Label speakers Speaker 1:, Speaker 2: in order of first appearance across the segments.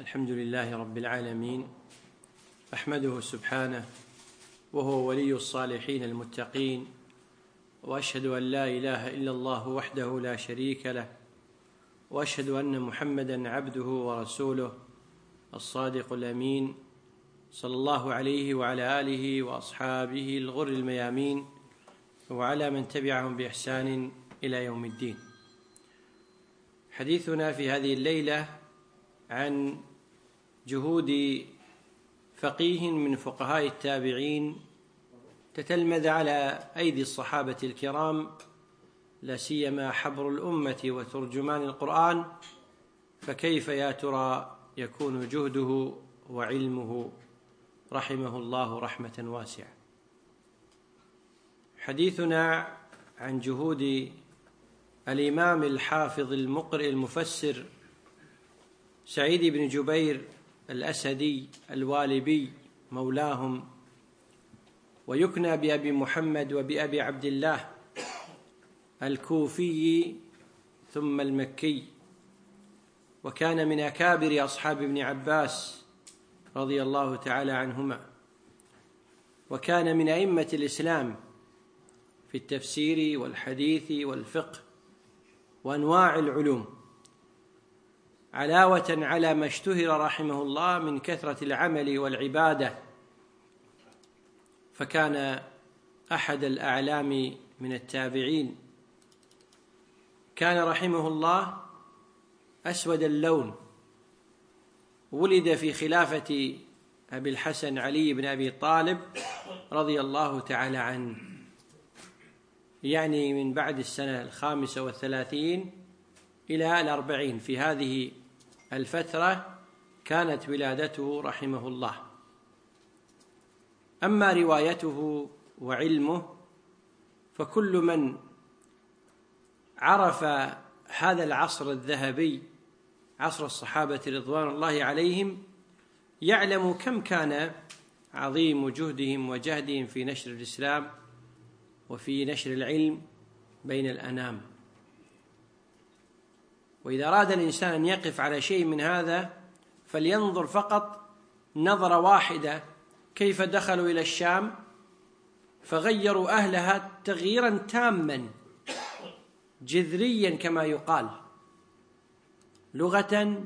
Speaker 1: الحمد لله رب العالمين، أحمده سبحانه وهو ولي الصالحين المتقين، وأشهد أن لا إله إلا الله وحده لا شريك له، وأشهد أن محمدًا عبده ورسوله الصادق الأمين، صلى الله عليه وعلى آله وأصحابه الغر الميامين، وعلى من تبعهم بإحسان إلى يوم الدين. حديثنا في هذه الليلة عن جهود فقيه من فقهاء التابعين تتلمذ على أيدي الصحابة الكرام، لا سيما حبر الأمة وترجمان القرآن، فكيف يا ترى يكون جهده وعلمه رحمه الله رحمة واسعة. حديثنا عن جهود الإمام الحافظ المقرئ المفسر سعيد بن جبير الأسدي الوالبي مولاهم، ويكنى بأبي محمد وبأبي عبد الله، الكوفي ثم المكي، وكان من أكابر أصحاب ابن عباس رضي الله تعالى عنهما، وكان من أئمة الإسلام في التفسير والحديث والفقه وأنواع العلوم، علاوة على ما اشتهر رحمه الله من كثرة العمل والعبادة، فكان أحد الأعلام من التابعين. كان رحمه الله أسود اللون، ولد في خلافة أبي الحسن علي بن أبي طالب رضي الله تعالى عنه، يعني من بعد السنة 35 إلى 40، في هذه الفترة كانت ولادته رحمه الله. أما روايته وعلمه فكل من عرف هذا العصر الذهبي، عصر الصحابة رضوان الله عليهم، يعلم كم كان عظيم جهدهم وجهدهم في نشر الإسلام وفي نشر العلم بين الأنام. وإذا أراد الإنسان أن يقف على شيء من هذا فلينظر فقط نظرة واحدة كيف دخلوا إلى الشام فغيروا أهلها تغييرا تاما جذريا كما يقال، لغة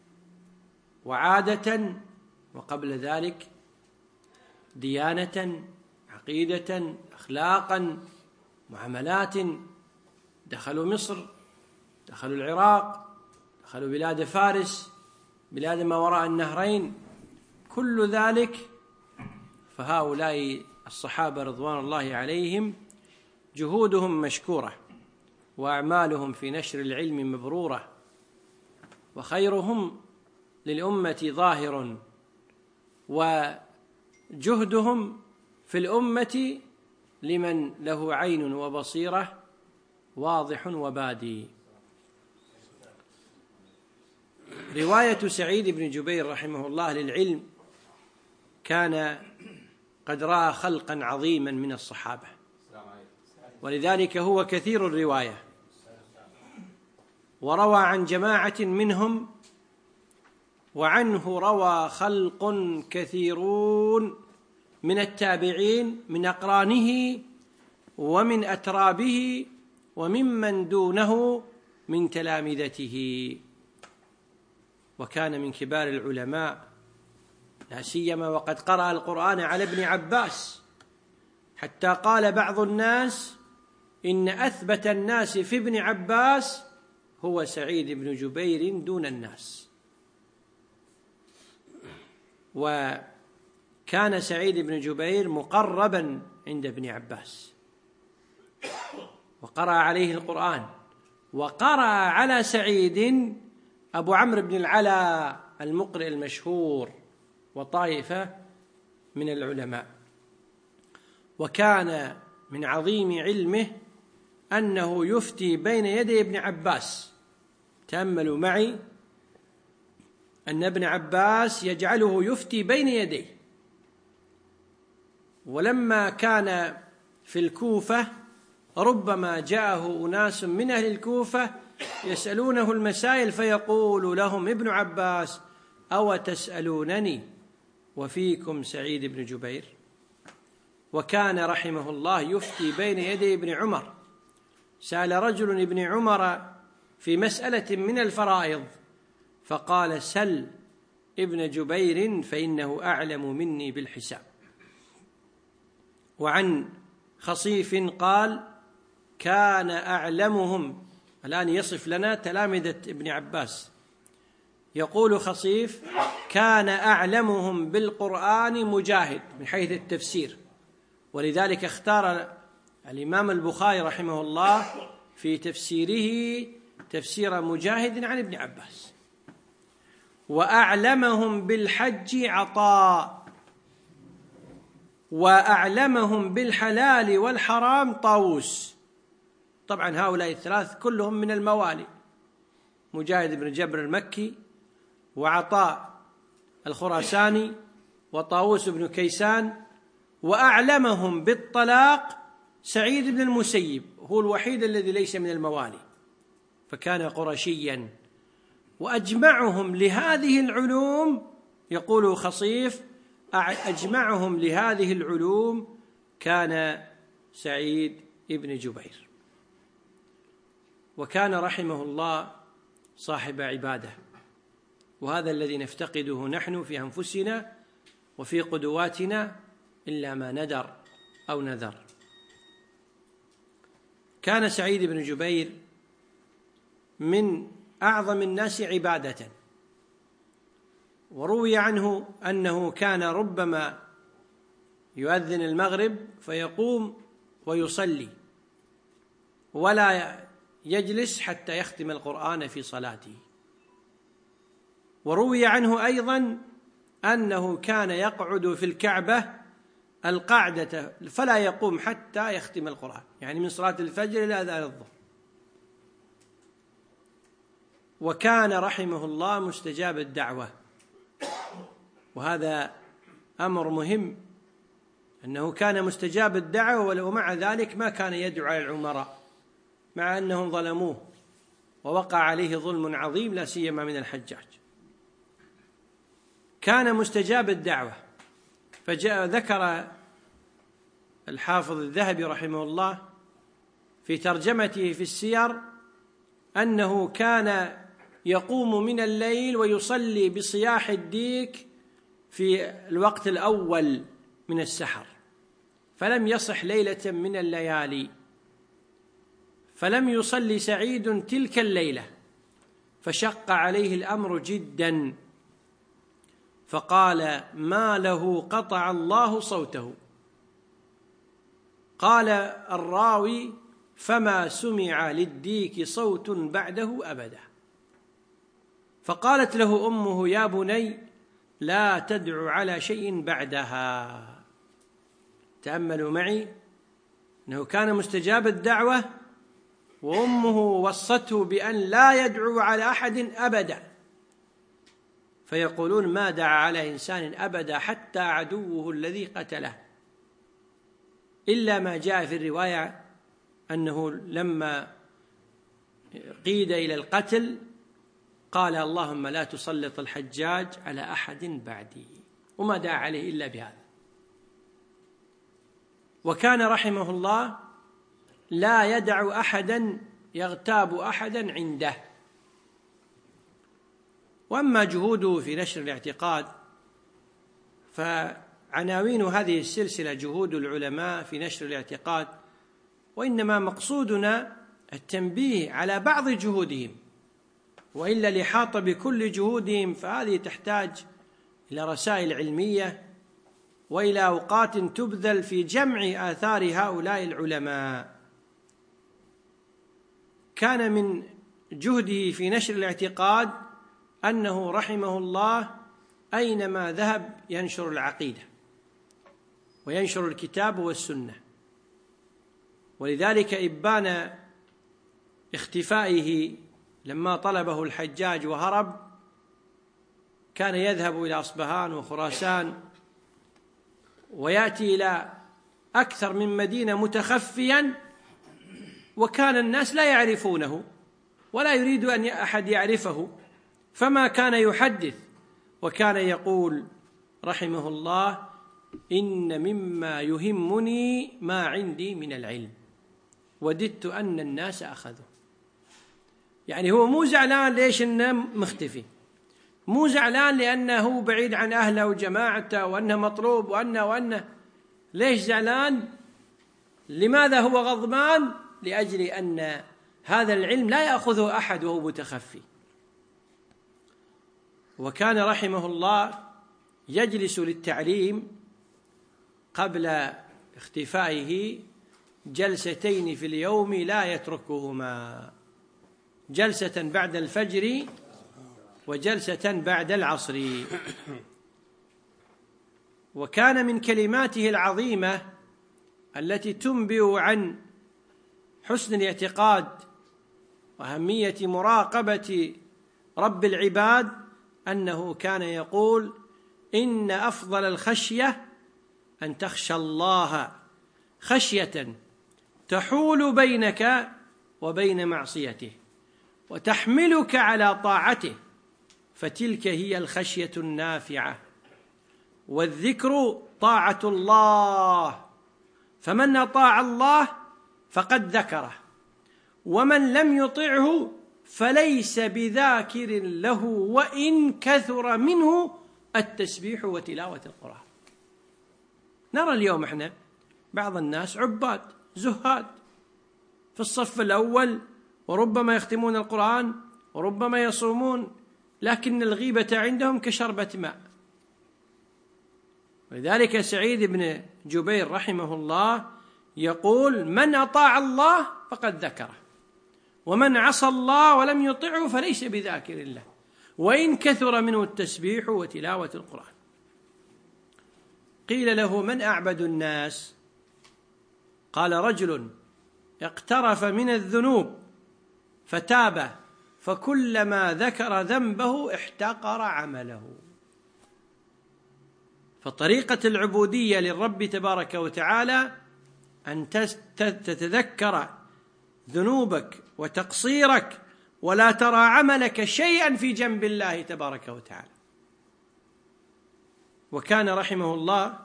Speaker 1: وعادة، وقبل ذلك ديانة، عقيدة، أخلاقا، معاملات. دخلوا مصر، دخلوا العراق، دخلوا بلاد فارس، بلاد ما وراء النهرين، كل ذلك. فهؤلاء الصحابة رضوان الله عليهم جهودهم مشكورة، وأعمالهم في نشر العلم مبرورة، وخيرهم للأمة ظاهر، وجهدهم في الأمة لمن له عين وبصيرة واضح وبادي. رواية سعيد بن جبير رحمه الله للعلم، كان قد رأى خلقا عظيما من الصحابة، ولذلك هو كثير الرواية، وروى عن جماعة منهم، وعنه روى خلق كثيرون من التابعين من أقرانه ومن أترابه وممن دونه من تلامذته، وكان من كبار العلماء، لا سيما وقد قرأ القرآن على ابن عباس، حتى قال بعض الناس إن أثبت الناس في ابن عباس هو سعيد بن جبير دون الناس. وكان سعيد بن جبير مقربا عند ابن عباس، وقرأ عليه القرآن، وقرأ على سعيد أبو عمرو بن العلا المقرئ المشهور وطائفة من العلماء. وكان من عظيم علمه أنه يفتي بين يدي ابن عباس. تأملوا معي أن ابن عباس يجعله يفتي بين يديه. ولما كان في الكوفة ربما جاءه أناس من أهل الكوفة يسألونه المسائل، فيقول لهم ابن عباس: أو تسألونني وفيكم سعيد بن جبير. وكان رحمه الله يفتي بين يدي ابن عمر. سأل رجل ابن عمر في مسألة من الفرائض فقال: سل ابن جبير فإنه أعلم مني بالحساب. وعن خصيف قال: كان أعلمهم. الآن يصف لنا تلامذة ابن عباس. يقول خصيف: كان أعلمهم بالقرآن مجاهد من حيث التفسير، ولذلك اختار الإمام البخاري رحمه الله في تفسيره تفسير مجاهد عن ابن عباس. وأعلمهم بالحج عطاء، وأعلمهم بالحلال والحرام طاووس. طبعا هؤلاء الثلاث كلهم من الموالي: مجاهد بن جبر المكي، وعطاء الخراساني، وطاووس بن كيسان. وأعلمهم بالطلاق سعيد بن المسيب، هو الوحيد الذي ليس من الموالي، فكان قرشيا. وأجمعهم لهذه العلوم، يقول خصيف: أجمعهم لهذه العلوم كان سعيد بن جبير. وكان رحمه الله صاحب عبادة، وهذا الذي نفتقده نحن في أنفسنا وفي قدواتنا إلا ما ندر أو نذر. كان سعيد بن جبير من أعظم الناس عبادة، وروي عنه أنه كان ربما يؤذن المغرب فيقوم ويصلي ولا يجلس حتى يختم القرآن في صلاته. وروي عنه أيضا أنه كان يقعد في الكعبة القعدة فلا يقوم حتى يختم القرآن، يعني من صلاة الفجر إلى أذان الظهر. وكان رحمه الله مستجاب الدعوة، وهذا أمر مهم، أنه كان مستجاب الدعوة، ومع ذلك ما كان يدعو على العمراء مع أنهم ظلموه ووقع عليه ظلم عظيم لا سيما من الحجاج. كان مستجاب الدعوة. ذكر الحافظ الذهبي رحمه الله في ترجمته في السير أنه كان يقوم من الليل ويصلي بصياح الديك في الوقت الأول من السحر، فلم يصح ليلة من الليالي. فلم يصلي سعيد تلك الليلة، فشق عليه الأمر جدا، فقال: ما له قطع الله صوته. قال الراوي: فما سمع للديك صوت بعده أبدا. فقالت له أمه: يا بني لا تدع على شيء بعدها. تأملوا معي أنه كان مستجاب الدعوة، وأمه وصته بأن لا يدعو على أحد أبدا، فيقولون: ما دعا على إنسان أبدا حتى عدوه الذي قتله، إلا ما جاء في الرواية أنه لما قيد إلى القتل قال: اللهم لا تسلط الحجاج على أحد بعدي، وما دعا عليه إلا بهذا. وكان رحمه الله لا يدع أحدا يغتاب أحدا عنده. وأما جهوده في نشر الاعتقاد، فعناوين هذه السلسلة جهود العلماء في نشر الاعتقاد، وإنما مقصودنا التنبيه على بعض جهودهم، وإلا الإحاطة بكل جهودهم فهذه تحتاج إلى رسائل علمية وإلى أوقات تبذل في جمع آثار هؤلاء العلماء. كان من جهده في نشر الاعتقاد أنه رحمه الله أينما ذهب ينشر العقيدة وينشر الكتاب والسنة، ولذلك إبان اختفائه لما طلبه الحجاج وهرب كان يذهب إلى أصبهان وخراسان ويأتي إلى أكثر من مدينة متخفيا، وكان الناس لا يعرفونه ولا يريد أن أحد يعرفه، فما كان يحدث وكان يقول رحمه الله: إن مما يهمني ما عندي من العلم، وددت أن الناس أخذوا. يعني هو مو زعلان ليش إنه مختفي، مو زعلان لأنه بعيد عن أهله وجماعته وأنه مطلوب وأنه ليش زعلان؟ لماذا هو غضبان؟ لأجل أن هذا العلم لا يأخذه أحد وهو متخفي. وكان رحمه الله يجلس للتعليم قبل اختفائه جلستين في اليوم لا يتركهما، جلسة بعد الفجر وجلسة بعد العصر. وكان من كلماته العظيمة التي تنبئ عن حسن الاعتقاد وأهمية مراقبة رب العباد أنه كان يقول: إن أفضل الخشية أن تخشى الله خشية تحول بينك وبين معصيته وتحملك على طاعته، فتلك هي الخشية النافعة. والذكر طاعة الله، فمن أطاع الله فقد ذكره، ومن لم يطعه فليس بذاكر له وإن كثر منه التسبيح وتلاوة القرآن. نرى اليوم احنا بعض الناس عباد زهاد في الصف الأول، وربما يختمون القرآن وربما يصومون، لكن الغيبة عندهم كشربة ماء. ولذلك سعيد بن جبير رحمه الله يقول: من أطاع الله فقد ذكره، ومن عصى الله ولم يطعه فليس بذاكر الله وإن كثر منه التسبيح وتلاوة القرآن. قيل له: من أعبد الناس؟ قال: رجل اقترف من الذنوب فتاب، فكلما ذكر ذنبه احتقر عمله. فطريقة العبودية للرب تبارك وتعالى أن تتذكر ذنوبك وتقصيرك ولا ترى عملك شيئا في جنب الله تبارك وتعالى. وكان رحمه الله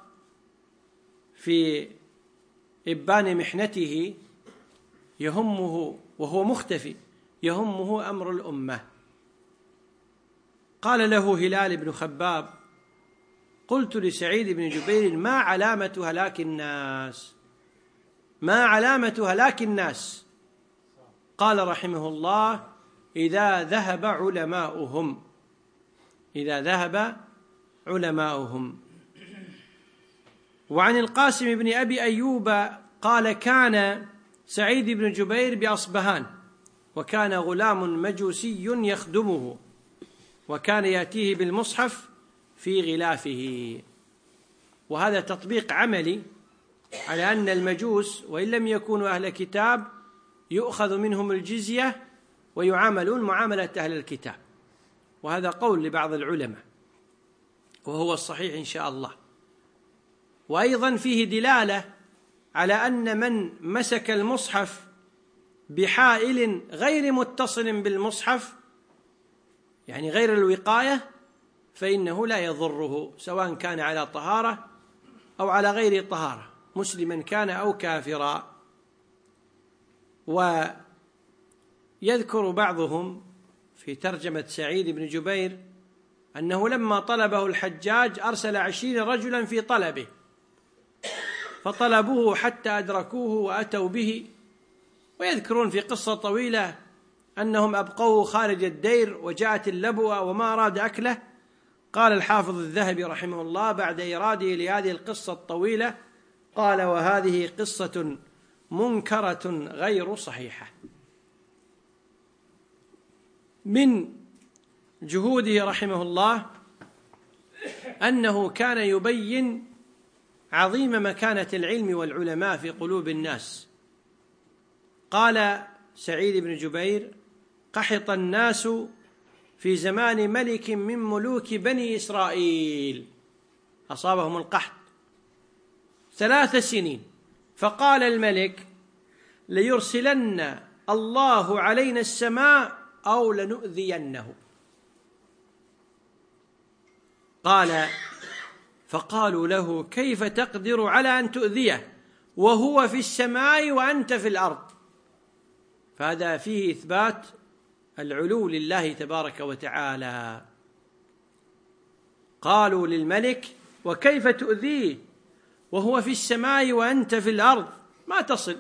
Speaker 1: في إبان محنته يهمه وهو مختفي، يهمه أمر الأمة. قال له هلال بن خباب: قلت لسعيد بن جبير: ما علامة هلاك الناس؟ ما علامة هلاك الناس؟ قال رحمه الله: إذا ذهب علماؤهم، إذا ذهب علماؤهم. وعن القاسم بن أبي أيوب قال: كان سعيد بن جبير بأصبهان، وكان غلام مجوسي يخدمه، وكان يأتيه بالمصحف في غلافه. وهذا تطبيق عملي على أن المجوس وإن لم يكونوا أهل كتاب يؤخذ منهم الجزية ويعاملون معاملة أهل الكتاب، وهذا قول لبعض العلماء وهو الصحيح إن شاء الله. وأيضا فيه دلالة على أن من مسك المصحف بحائل غير متصل بالمصحف، يعني غير الوقاية، فإنه لا يضره سواء كان على طهارة أو على غير طهارة، مسلما كان أو كافرا. ويذكر بعضهم في ترجمة سعيد بن جبير أنه لما طلبه الحجاج أرسل 20 رجلا في طلبه، فطلبوه حتى أدركوه وأتوا به. ويذكرون في قصة طويلة أنهم أبقوه خارج الدير وجاءت اللبوة وما أراد أكله. قال الحافظ الذهبي رحمه الله بعد إراده لهذه القصة الطويلة، قال: وهذه قصة منكرة غير صحيحة. من جهوده رحمه الله أنه كان يبين عظيم مكانة العلم والعلماء في قلوب الناس. قال سعيد بن جبير: قحط الناس في زمان ملك من ملوك بني إسرائيل، أصابهم القحط 3 سنين، فقال الملك: ليرسلن الله علينا السماء أو لنؤذينه. فقالوا له: كيف تقدر على أن تؤذيه وهو في السماء وأنت في الأرض؟ فهذا فيه إثبات العلو لله تبارك وتعالى. قالوا للملك: وكيف تؤذيه وهو في السماء وأنت في الأرض؟ ما تصل.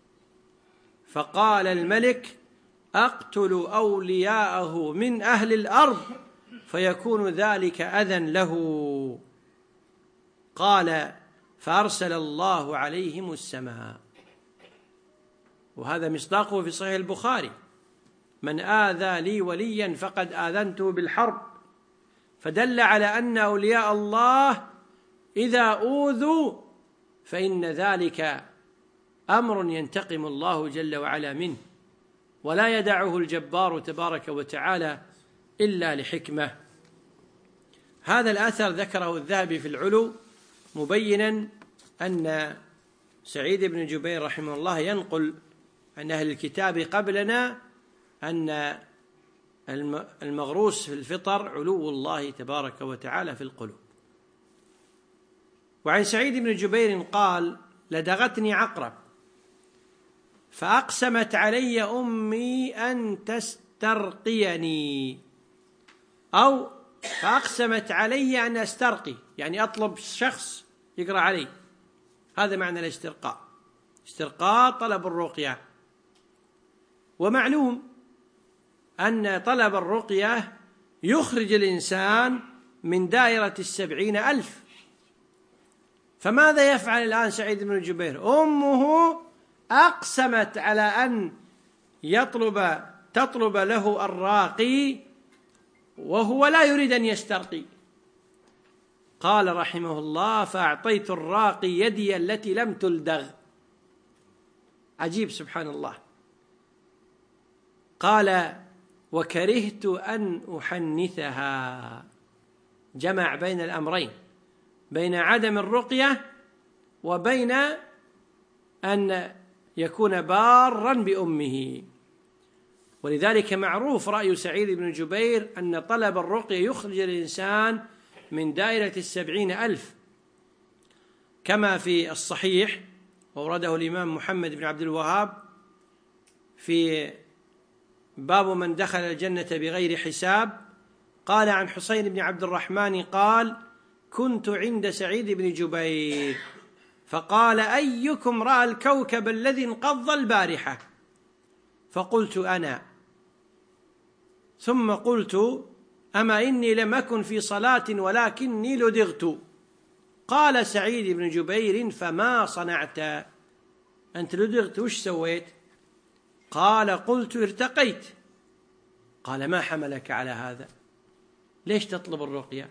Speaker 1: فقال الملك: أقتل أولياءه من أهل الأرض فيكون ذلك أذى له. قال: فأرسل الله عليهم السماء. وهذا مصداقه في صحيح البخاري: من آذى لي وليا فقد آذنته بالحرب. فدل على أن أولياء الله إذا أوذوا فإن ذلك أمر ينتقم الله جل وعلا منه، ولا يدعه الجبار تبارك وتعالى إلا لحكمة. هذا الأثر ذكره الذهبي في العلو مبينا أن سعيد بن جبير رحمه الله ينقل عن أهل الكتاب قبلنا أن المغروس في الفطر علو الله تبارك وتعالى في القلوب. وعن سعيد بن جبير قال: لدغتني عقرب فأقسمت علي أمي أن تسترقيني، أو فأقسمت علي أن أسترقي، يعني أطلب شخص يقرأ علي. هذا معنى الاسترقاء. استرقاء طلب الرقية. ومعلوم أن طلب الرقية يخرج الإنسان من دائرة 70,000. فماذا يفعل الآن سعيد بن جبير؟ أمه أقسمت على أن تطلب له الراقي وهو لا يريد أن يسترقي. قال رحمه الله: فأعطيت الراقي يدي التي لم تلدغ. عجيب سبحان الله. قال: وكرهت أن أحنثها. جمع بين الأمرين، بين عدم الرقية وبين أن يكون بارا بأمه. ولذلك معروف رأي سعيد بن جبير أن طلب الرقية يخرج الإنسان من دائرة 70,000، كما في الصحيح وورده الإمام محمد بن عبد الوهاب في باب من دخل الجنة بغير حساب. قال عن حسين بن عبد الرحمن قال: كنت عند سعيد بن جبير فقال: أيكم رأى الكوكب الذي انقض البارحة؟ فقلت: أنا. ثم قلت: أما إني لم أكن في صلاة ولكني لدغت. قال سعيد بن جبير: فما صنعت؟ أنت لدغت وش سويت؟ قال: قلت: ارتقيت. قال: ما حملك على هذا؟ ليش تطلب الرقية؟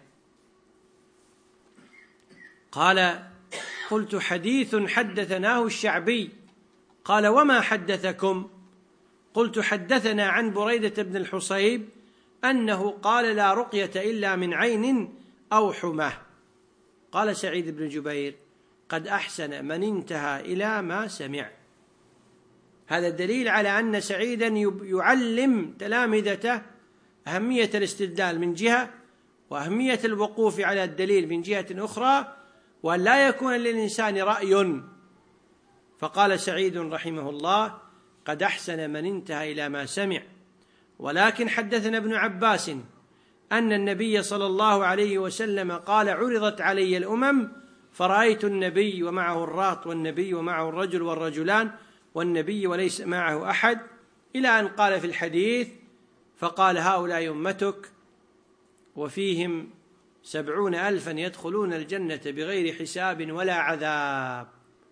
Speaker 1: قال: قلت: حديث حدثناه الشعبي. قال: وما حدثكم؟ قلت: حدثنا عن بريدة بن الحصيب أنه قال: لا رقية إلا من عين أو حمى. قال سعيد بن جبير: قد أحسن من انتهى إلى ما سمع. هذا الدليل على أن سعيدا يعلم تلامذته أهمية الاستدلال من جهة، وأهمية الوقوف على الدليل من جهة أخرى، وأن لا يكون للإنسان رأي. فقال سعيد رحمه الله: قد أحسن من انتهى إلى ما سمع. ولكن حدثنا ابن عباس أن النبي صلى الله عليه وسلم قال: عرضت علي الأمم فرأيت النبي ومعه الرهط، والنبي ومعه الرجل والرجلان، والنبي وليس معه أحد، إلى أن قال في الحديث: فقال: هؤلاء أمتك وفيهم 70,000 يدخلون الجنة بغير حساب ولا عذاب.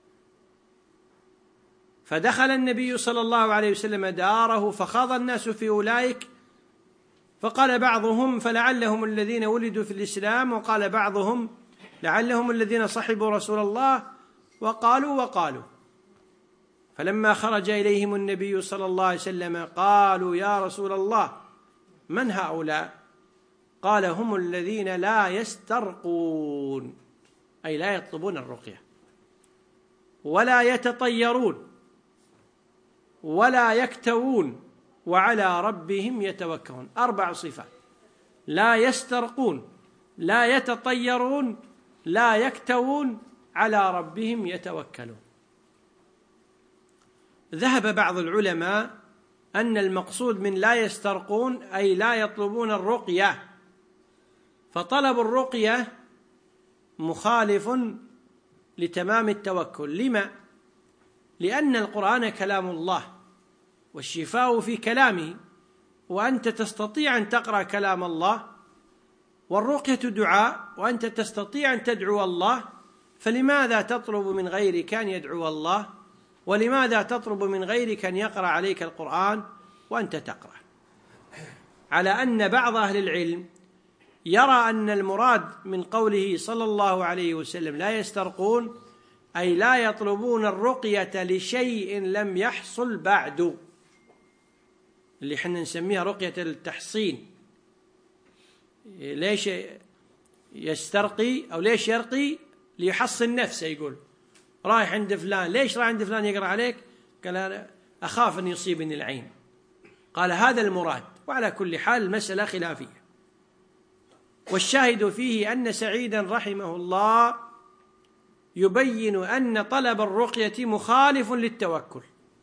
Speaker 1: فدخل النبي صلى الله عليه وسلم داره فخاض الناس في أولئك، فقال بعضهم: فلعلهم الذين ولدوا في الإسلام، وقال بعضهم: لعلهم الذين صحبوا رسول الله، وقالوا. فلما خرج إليهم النبي صلى الله عليه وسلم قالوا: يا رسول الله، من هؤلاء؟ قال: هم الذين لا يسترقون، أي لا يطلبون الرقية، ولا يتطيرون، ولا يكتوون، وعلى ربهم يتوكلون. 4 صفات: لا يسترقون، لا يتطيرون لا يكتوون على ربهم يتوكلون. ذهب بعض العلماء أن المقصود من لا يسترقون أي لا يطلبون الرقية، فطلب الرقية مخالف لتمام التوكل. لما؟ لأن القرآن كلام الله والشفاء في كلامه، وأنت تستطيع أن تقرأ كلام الله، والرقية دعاء وأنت تستطيع أن تدعو الله، فلماذا تطلب من غيرك أن يدعو الله؟ ولماذا تطلب من غيرك أن يقرأ عليك القرآن وأنت تقرأ؟ على أن بعض أهل العلم يرى أن المراد من قوله صلى الله عليه وسلم لا يسترقون أي لا يطلبون الرقية لشيء لم يحصل بعد، اللي حنا نسميها رقية التحصين. ليش يسترقي أو ليش يرقي؟ ليحصن نفسه. يقول رايح عند فلان، ليش رايح عند فلان يقرأ عليك؟ قال أنا أخاف أن يصيبني العين. قال هذا المراد. وعلى كل حال المسألة خلافية. والشاهد فيه أن سعيدا رحمه الله يبين أن طلب الرقية مخالف للتوكل.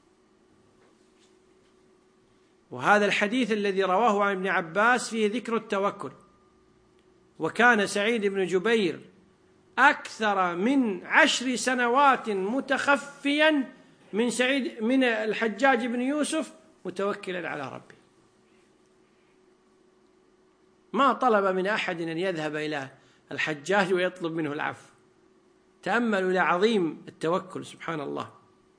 Speaker 1: وهذا الحديث الذي رواه عن ابن عباس فيه ذكر التوكل. وكان سعيد بن جبير أكثر من 10 سنوات متخفيا من الحجاج بن يوسف متوكلا على ربه، ما طلب من أحد أن يذهب إلى الحجاج ويطلب منه العفو. تأملوا إلى عظيم التوكل سبحان الله.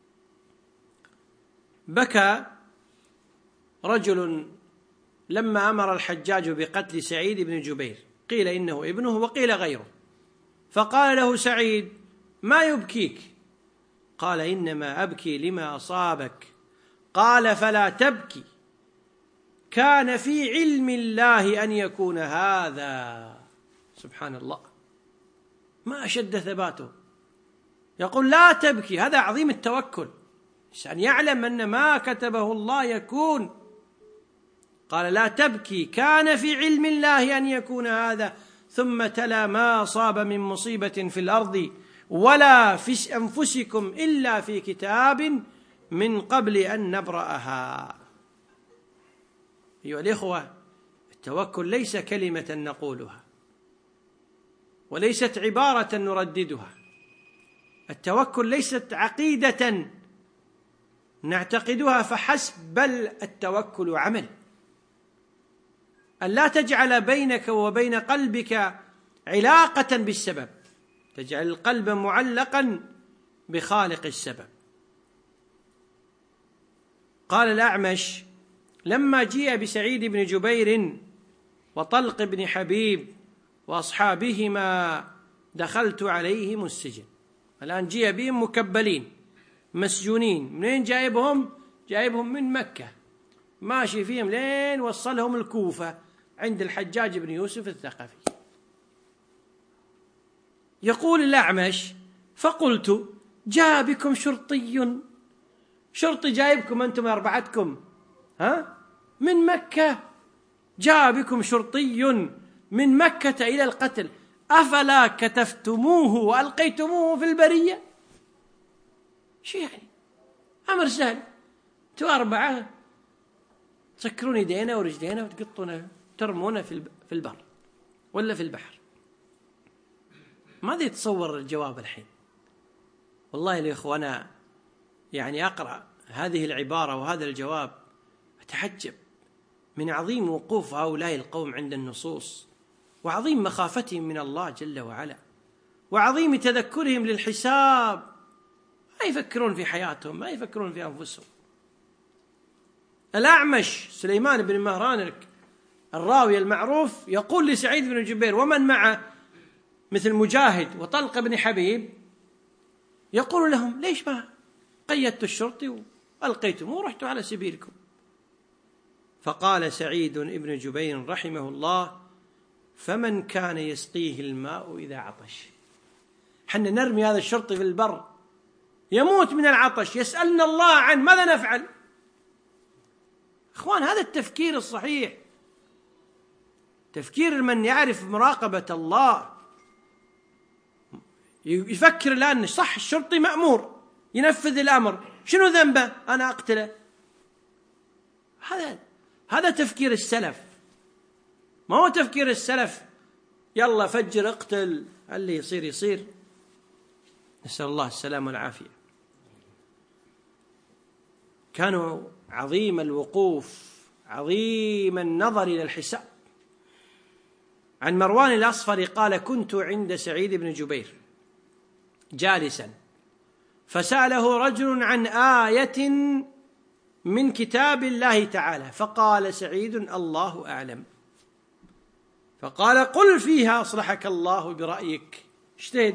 Speaker 1: بكى رجل لما أمر الحجاج بقتل سعيد بن جبير، قيل إنه ابنه وقيل غيره، فقال له سعيد ما يبكيك؟ قال إنما أبكي لما أصابك. قال فلا تبكي، كان في علم الله أن يكون هذا. سبحان الله، ما أشد ثباته. يقول لا تبكي، هذا عظيم التوكل، أن يعلم أن ما كتبه الله يكون. قال لا تبكي، كان في علم الله أن يكون هذا. ثم تلا ما أصاب من مصيبة في الأرض ولا في أنفسكم إلا في كتاب من قبل أن نبرأها. أيها الإخوة، التوكل ليس كلمة نقولها وليست عبارة نرددها. التوكل ليست عقيدة نعتقدها فحسب، بل التوكل عمل. أن لا تجعل بينك وبين قلبك علاقة بالسبب، تجعل القلب معلقا بخالق السبب. قال الأعمش لما جيء بسعيد بن جبير وطلق بن حبيب وأصحابهما دخلت عليهم السجن. الآن جيء بهم مكبلين مسجونين. منين جايبهم؟ جايبهم من مكة، ماشي فيهم لين وصلهم الكوفة عند الحجاج بن يوسف الثقفي. يقول الأعمش فقلت جاء بكم شرطي جايبكم أنتم أربعتكم من مكة، جاء بكم شرطي من مكة إلى القتل، أفلا كتفتموه وألقيتموه في البرية؟ شو يعني؟ أمر سهل، أنتم 4 تسكرون يدينا ورجلينا وتقطون ترمونا في البر ولا في البحر. ماذا يتصور الجواب الحين؟ والله يا إخوانا، يعني أقرأ هذه العبارة وهذا الجواب أتحجب من عظيم وقوف هؤلاء القوم عند النصوص، وعظيم مخافتهم من الله جل وعلا، وعظيم تذكرهم للحساب. ما يفكرون في حياتهم، ما يفكرون في أنفسهم. الأعمش سليمان بن مهران الراوي المعروف يقول لسعيد بن جبير ومن معه مثل مجاهد وطلق بن حبيب، يقول لهم ليش ما قيدت الشرطي وألقيتموه ورحتوا على سبيلكم؟ فقال سعيد بن جبير رحمه الله فمن كان يسقيه الماء إذا عطش. حنا نرمي هذا الشرطي في البر يموت من العطش، يسألنا الله عنه، ماذا نفعل؟ أخوان، هذا التفكير الصحيح. تفكير من يعرف مراقبة الله يفكر الآن صح الشرطي مأمور ينفذ الأمر، شنو ذنبه أنا أقتله؟ هذا تفكير السلف، ما هو تفكير السلف يلا فجر اقتل اللي يصير يصير. نسأل الله السلامة والعافية. كانوا عظيم الوقوف، عظيم النظر إلى الحساب. عن مروان الأصفر قال: كنت عند سعيد بن جبير جالسا فسأله رجل عن آية من كتاب الله تعالى، فقال سعيد: الله أعلم. فقال: قل فيها أصلحك الله برأيك، اجتهد.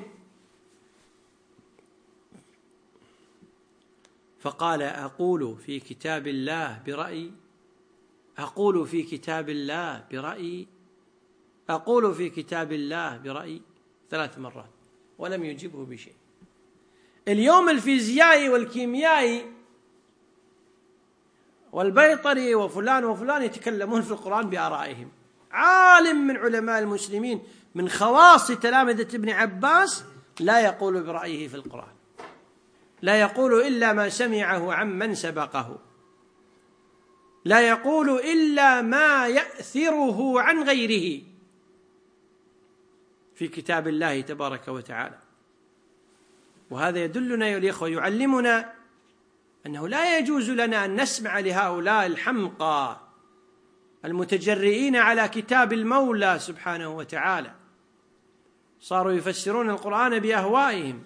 Speaker 1: فقال: أقول في كتاب الله برأيي، أقول في كتاب الله برأيي، أقول في كتاب الله برأيي 3 مرات ولم يجبه بشيء. اليوم الفيزيائي والكيميائي والبيطري وفلان وفلان يتكلمون في القرآن بآرائهم. عالم من علماء المسلمين من خواص تلامذة ابن عباس لا يقول برأيه في القرآن، لا يقول إلا ما سمعه عمن سبقه، لا يقول إلا ما يأثره عن غيره في كتاب الله تبارك وتعالى. وهذا يدلنا يا الإخوة، يعلمنا أنه لا يجوز لنا أن نسمع لهؤلاء الحمقى المتجرئين على كتاب المولى سبحانه وتعالى. صاروا يفسرون القرآن بأهوائهم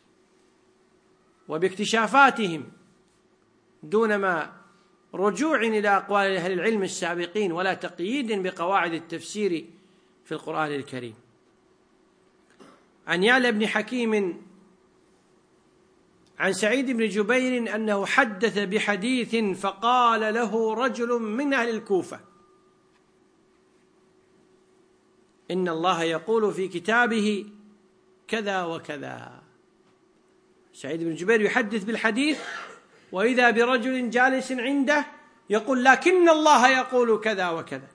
Speaker 1: وباكتشافاتهم دون ما رجوع إلى أقوال أهل العلم السابقين ولا تقييد بقواعد التفسير في القرآن الكريم. عن يعلى بن حكيم عن سعيد بن جبير أنه حدث بحديث فقال له رجل من أهل الكوفة: إن الله يقول في كتابه كذا وكذا. سعيد بن جبير يحدث بالحديث وإذا برجل جالس عنده يقول: لكن الله يقول كذا وكذا.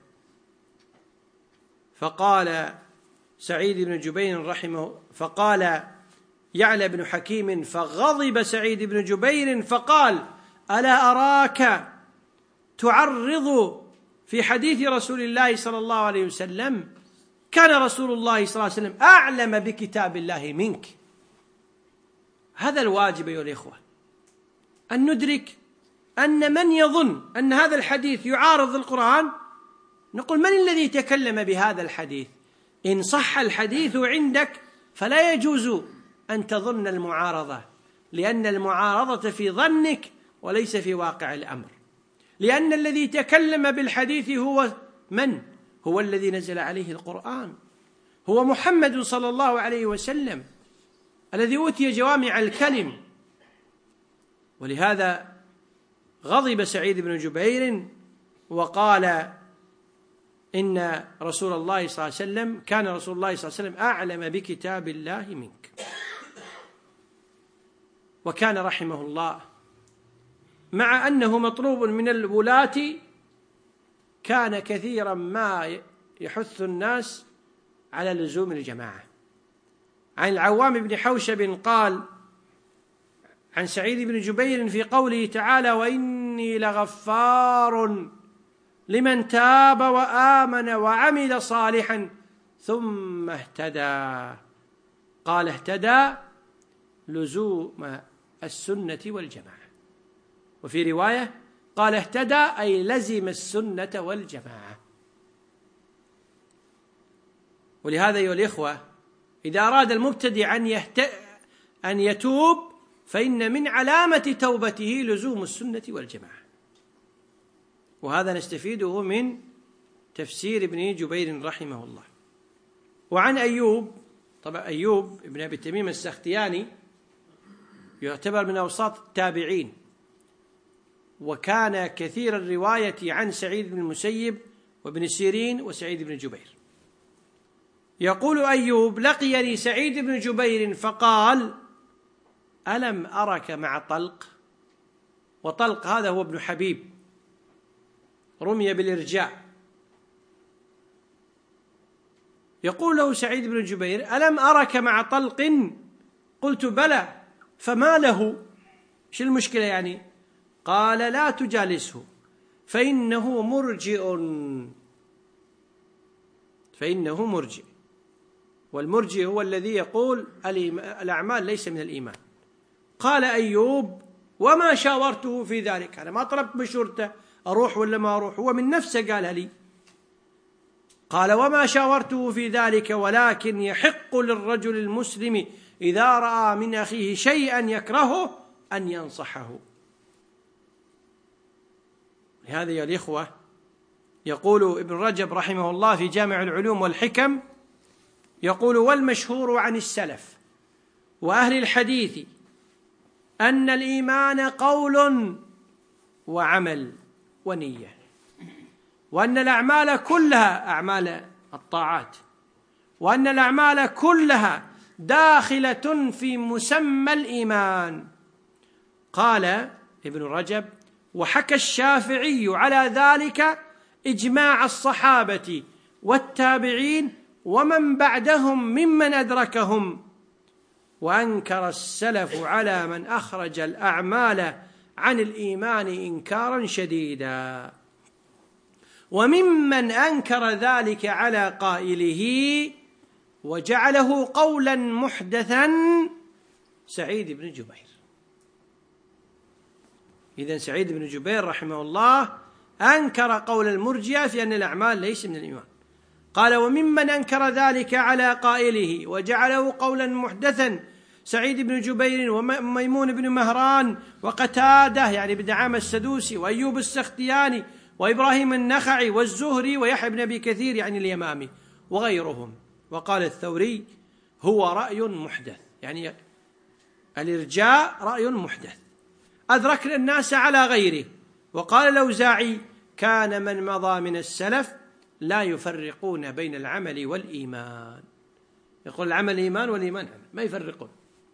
Speaker 1: فقال سعيد بن جبير رحمه، فقال يعلى بن حكيم: فغضب سعيد بن جبير فقال: ألا أراك تعرض في حديث رسول الله صلى الله عليه وسلم؟ كان رسول الله صلى الله عليه وسلم أعلم بكتاب الله منك. هذا الواجب أيها الإخوة، أن ندرك أن من يظن أن هذا الحديث يعارض القرآن نقول: من الذي تكلم بهذا الحديث؟ إن صح الحديث عندك فلا يجوز أن تظن المعارضة، لأن المعارضة في ظنك وليس في واقع الأمر، لأن الذي تكلم بالحديث هو من؟ هو الذي نزل عليه القرآن، هو محمد صلى الله عليه وسلم الذي أوتي جوامع الكلم. ولهذا غضب سعيد بن جبير وقال: إن رسول الله صلى الله عليه وسلم كان رسول الله صلى الله عليه وسلم أعلم بكتاب الله منك. وكان رحمه الله مع أنه مطلوب من الولاة كان كثيرا ما يحث الناس على لزوم الجماعة. عن العوام بن حوشب قال عن سعيد بن جبير في قوله تعالى: وإني لغفار لمن تاب وآمن وعمل صالحا ثم اهتدى. قال: اهتدى لزوم السنة والجماعة. وفي رواية قال: اهتدى أي لزم السنة والجماعة. ولهذا أيها الإخوة، إذا أراد المبتدع أن يتوب فإن من علامة توبته لزوم السنة والجماعة. وهذا نستفيده من تفسير ابن جبير رحمه الله. وعن أيوب، طبعا أيوب ابن أبي تميم السختياني يعتبر من أوساط التابعين، وكان كثير الرواية عن سعيد بن المسيب وابن سيرين وسعيد بن جبير. يقول أيوب: لقيني سعيد بن جبير فقال: ألم أرك مع طلق؟ وطلق هذا هو ابن حبيب، رمي بالإرجاء. يقول له سعيد بن جبير: ألم أرك مع طلق؟ قلت: بلى، فما له؟ شو المشكلة يعني؟ قال: لا تجالسه فإنه مرجئ، والمرجئ هو الذي يقول الأعمال ليس من الإيمان. قال أيوب: وما شاورته في ذلك، أنا ما طلبت مشورته أروح ولا ما أروح، هو من نفسه قالها لي. قال: وما شاورته في ذلك، ولكن يحق للرجل المسلم إذا رأى من أخيه شيئا يكرهه أن ينصحه. لهذا يا الإخوة يقول ابن رجب رحمه الله في جامع العلوم والحكم، يقول: والمشهور عن السلف وأهل الحديث أن الإيمان قول وعمل ونية، وأن الأعمال كلها أعمال الطاعات، وأن الأعمال كلها داخلة في مسمى الإيمان. قال ابن رجب: وحكى الشافعي على ذلك إجماع الصحابة والتابعين ومن بعدهم ممن أدركهم، وأنكر السلف على من أخرج الأعمال عن الإيمان إنكارا شديدا. وممن أنكر ذلك على قائله وجعله قولا محدثا سعيد بن جبير. إذن سعيد بن جبير رحمه الله أنكر قول المرجئة في أن الأعمال ليس من الإيمان. قال: وممن أنكر ذلك على قائله وجعله قولا محدثا سعيد بن جبير وميمون بن مهران وقتادة يعني بن دعامة السدوسي وأيوب السختياني وإبراهيم النخعي والزهري ويحيى بن أبي كثير يعني اليمامي وغيرهم. وقال الثوري: هو رأي محدث، يعني الإرجاء رأي محدث أدركنا الناس على غيره. وقال الأوزاعي: كان من مضى من السلف لا يفرقون بين العمل والإيمان، يقول العمل إيمان والإيمان عمل، ما يفرقون.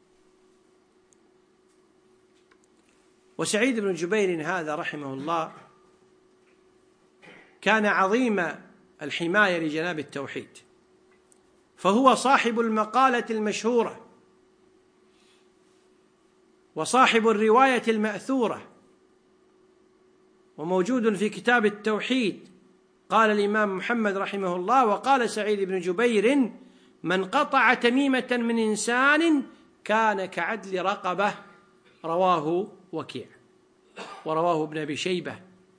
Speaker 1: وسعيد بن جبير هذا رحمه الله كان عظيم الحماية لجناب التوحيد، فهو صاحب المقالة المشهورة وصاحب الرواية المأثورة، وموجود في كتاب التوحيد. قال الإمام محمد رحمه الله: وقال سعيد بن جبير: من قطع تميمة من إنسان كان كعدل رقبة. رواه وكيع ورواه ابن أبي شيبة.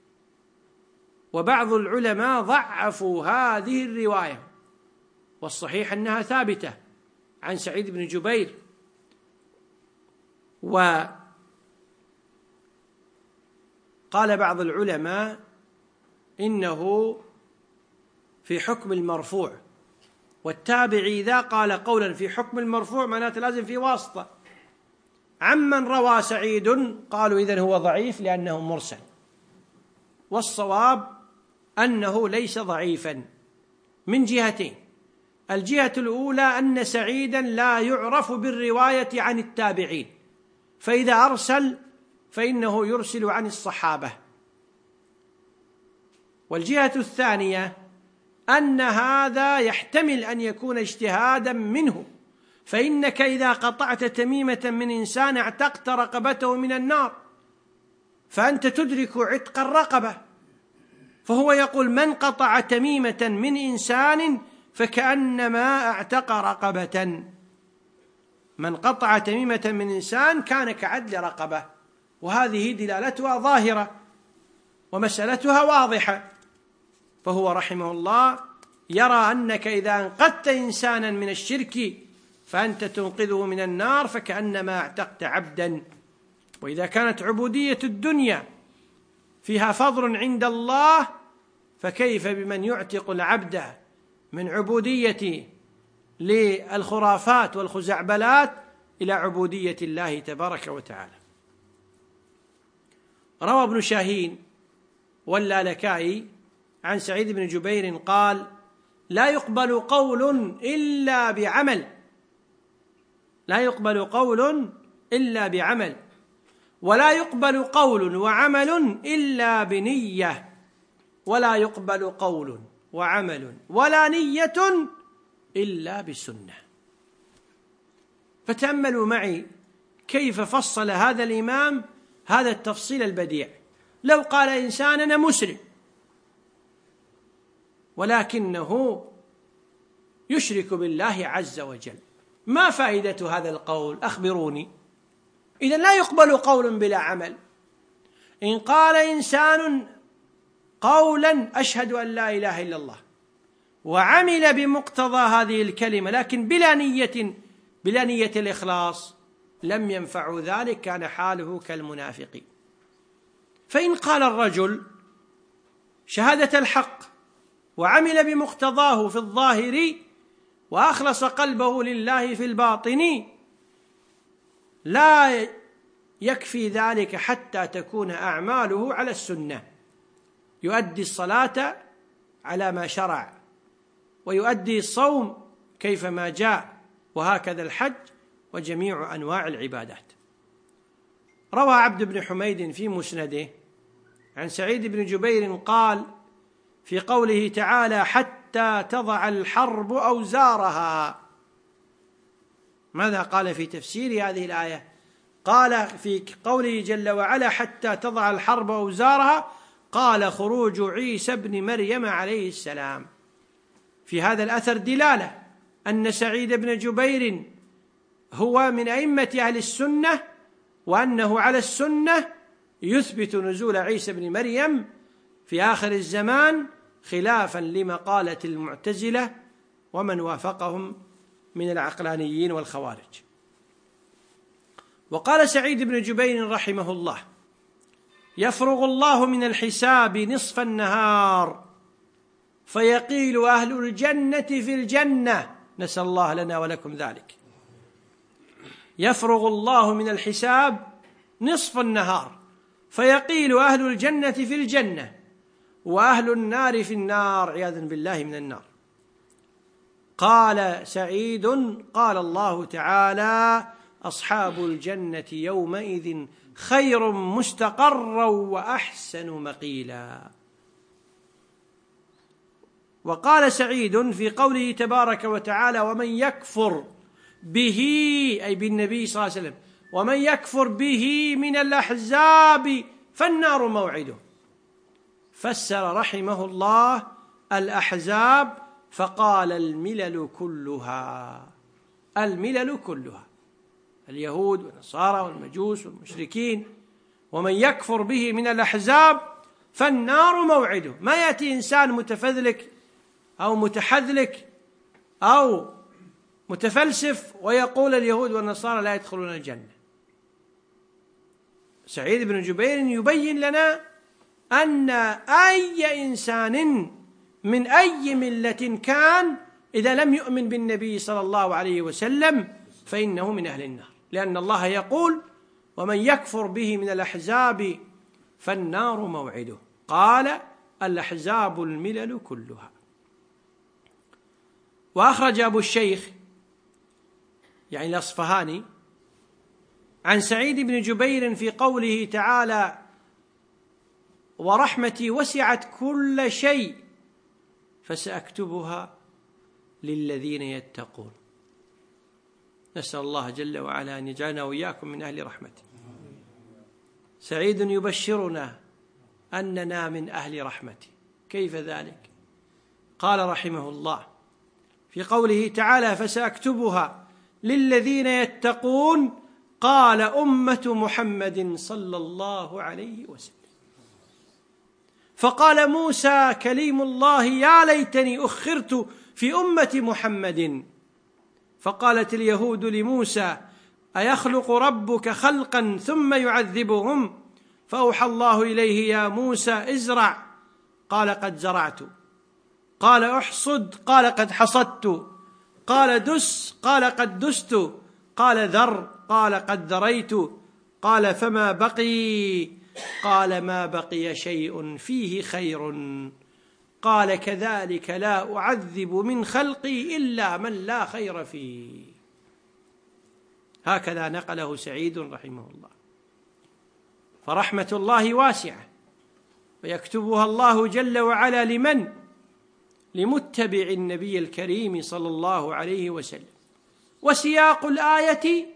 Speaker 1: وبعض العلماء ضعفوا هذه الرواية، والصحيح أنها ثابتة عن سعيد بن جبير. وقال بعض العلماء إنه في حكم المرفوع، والتابع إذا قال قولا في حكم المرفوع معناته لازم في واسطة. عمن روى سعيد قالوا إذن هو ضعيف لأنه مرسل، والصواب أنه ليس ضعيفا من جهتين: الجهة الأولى أن سعيدا لا يعرف بالرواية عن التابعين، فإذا أرسل فإنه يرسل عن الصحابة. والجهة الثانية أن هذا يحتمل أن يكون اجتهادا منه، فإنك إذا قطعت تميمة من إنسان اعتقت رقبته من النار، فأنت تدرك عتق الرقبة، فهو يقول: من قطع تميمة من إنسان فكأنما اعتق رقبة. من قطع تميمة من إنسان كان كعدل رقبة، وهذه دلالتها ظاهرة ومسألتها واضحة. فهو رحمه الله يرى أنك إذا أنقذت إنسانا من الشرك فأنت تنقذه من النار فكأنما اعتقت عبدا. وإذا كانت عبودية الدنيا فيها فضل عند الله، فكيف بمن يعتق العبد من عبودية للخرافات والخزعبلات إلى عبودية الله تبارك وتعالى. روى ابن شاهين واللالكائي عن سعيد بن جبير قال: لا يقبل قول إلا بعمل، لا يقبل قول إلا بعمل، ولا يقبل قول وعمل إلا بنية، ولا يقبل قول وعمل ولا نية إلا بسنة. فتأملوا معي كيف فصل هذا الإمام هذا التفصيل البديع. لو قال إنسان أنا مسلم ولكنه يشرك بالله عز وجل، ما فائدة هذا القول؟ أخبروني. إذن لا يقبل قول بلا عمل. إن قال إنسان قولا أشهد أن لا إله إلا الله وعمل بمقتضى هذه الكلمة لكن بلا نية الإخلاص لم ينفع ذلك، كان حاله كالمنافقين. فإن قال الرجل شهادة الحق وعمل بمقتضاه في الظاهر وأخلص قلبه لله في الباطن لا يكفي ذلك حتى تكون أعماله على السنة، يؤدي الصلاة على ما شرع ويؤدي الصوم كيفما جاء، وهكذا الحج وجميع أنواع العبادات. روى عبد بن حميد في مسنده عن سعيد بن جبير قال في قوله تعالى حتى تضع الحرب أوزارها، ماذا قال في تفسير هذه الآية؟ قال في قوله جل وعلا حتى تضع الحرب أوزارها قال خروج عيسى بن مريم عليه السلام. في هذا الأثر دلالة أن سعيد بن جبير هو من أئمة أهل السنة، وأنه على السنة يثبت نزول عيسى بن مريم في آخر الزمان خلافا لمقالة المعتزلة ومن وافقهم من العقلانيين والخوارج. وقال سعيد بن جبير رحمه الله يفرغ الله من الحساب نصف النهار فيقيل أهل الجنة في الجنة، نسأل الله لنا ولكم ذلك. يفرغ الله من الحساب نصف النهار فيقيل أهل الجنة في الجنة وأهل النار في النار، عياذا بالله من النار. قال سعيد قال الله تعالى أصحاب الجنة يومئذ خير مستقرا وأحسن مقيلا. وقال سعيد في قوله تبارك وتعالى ومن يكفر به، أي بالنبي صلى الله عليه وسلم، ومن يكفر به من الأحزاب فالنار موعده. فسر رحمه الله الأحزاب فقال الملل كلها، الملل كلها، اليهود والنصارى والمجوس والمشركين. ومن يكفر به من الأحزاب فالنار موعده. ما يأتي إنسان متفذلك أو متحذلك أو متفلسف ويقول اليهود والنصارى لا يدخلون الجنة. سعيد بن جبير يبين لنا أن أي إنسان من أي ملة كان إذا لم يؤمن بالنبي صلى الله عليه وسلم فإنه من أهل النار، لأن الله يقول ومن يكفر به من الأحزاب فالنار موعده. قال الأحزاب الملل كلها. وأخرج أبو الشيخ يعني الأصفهاني عن سعيد بن جبير في قوله تعالى ورحمتي وسعت كل شيء فسأكتبها للذين يتقون. نسأل الله جل وعلا أن يجعلنا وإياكم من أهل رحمته. سعيد يبشرنا أننا من أهل رحمته. كيف ذلك؟ قال رحمه الله في قوله تعالى فسأكتبها للذين يتقون قال أمة محمد صلى الله عليه وسلم. فقال موسى كليم الله يا ليتني أخرت في أمة محمد. فقالت اليهود لموسى أيخلق ربك خلقا ثم يعذبهم؟ فأوحى الله إليه يا موسى ازرع، قال قد زرعت. قال احصد، قال قد حصدت. قال دس، قال قد دست. قال ذر، قال قد ذريت. قال فما بقي؟ قال ما بقي شيء فيه خير. قال كذلك لا أعذب من خلقي إلا من لا خير فيه. هكذا نقله سعيد رحمه الله. فرحمة الله واسعة ويكتبها الله جل وعلا لمن؟ لمتبع النبي الكريم صلى الله عليه وسلم. وسياق الآية